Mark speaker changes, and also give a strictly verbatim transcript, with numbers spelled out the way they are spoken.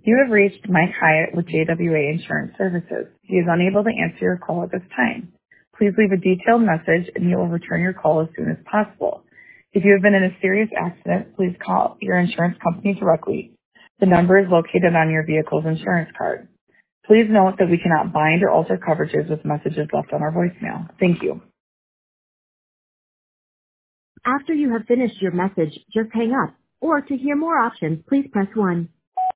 Speaker 1: You have reached Mike Hyatt with J W A Insurance Services. He is unable to answer your call at this time. Please leave a detailed message and he will return your call as soon as possible. If you have been in a serious accident, please call your insurance company directly. The number is located on your vehicle's insurance card. Please note that we cannot bind or alter coverages with messages left on our voicemail. Thank you.
Speaker 2: After you have finished your message, just hang up. Or to hear more options, please press one.